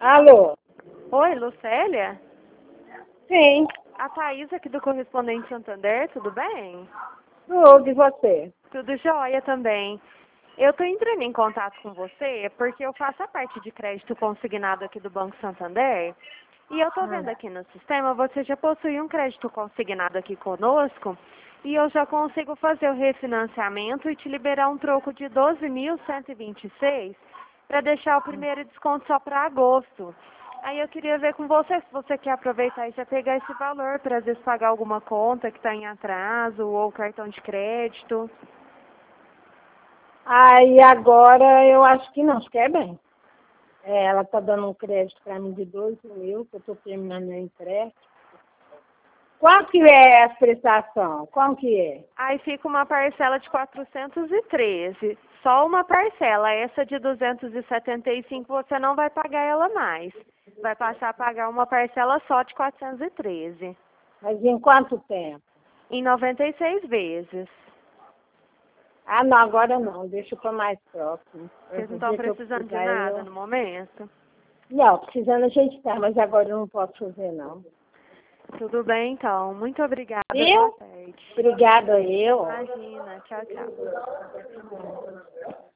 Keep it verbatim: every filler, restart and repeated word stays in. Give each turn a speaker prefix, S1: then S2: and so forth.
S1: Alô?
S2: Oi, Lucélia?
S1: Sim,
S2: A Thaís aqui do Correspondente Santander, tudo bem?
S1: tudo e você?
S2: Tudo jóia também. Eu estou entrando em contato com você porque eu faço a parte de crédito consignado aqui do Banco Santander e eu estou vendo aqui no sistema, você já possui um crédito consignado aqui conosco e eu já consigo fazer o refinanciamento e te liberar um troco de doze mil cento e vinte e seis para deixar o primeiro desconto só para agosto. Aí eu queria ver com você se você quer aproveitar e já pegar esse valor para às vezes pagar alguma conta que está em atraso ou cartão de crédito.
S1: Aí agora eu acho que não, acho que é bem. É, ela está dando um crédito para mim de doze mil, que eu estou terminando meu empréstimo. Qual que é a prestação? Qual que é?
S2: Aí fica uma parcela de quatrocentos e treze. Só uma parcela. Essa de duzentos e setenta e cinco você não vai pagar ela mais. Vai passar a pagar uma parcela só de quatrocentos e treze.
S1: Mas em quanto tempo?
S2: Em noventa e seis vezes.
S1: Ah, não, agora não, deixa para mais próximo.
S2: Vocês não
S1: O
S2: estão
S1: dia que eu
S2: precisando de
S1: precisar,
S2: nada
S1: eu...
S2: no momento?
S1: Não, precisando a gente tá, mas agora eu não posso fazer, não.
S2: Tudo bem, então. Muito obrigada. Boa
S1: Viu?
S2: tarde.
S1: Obrigada eu.
S2: Imagina. Tchau, tchau.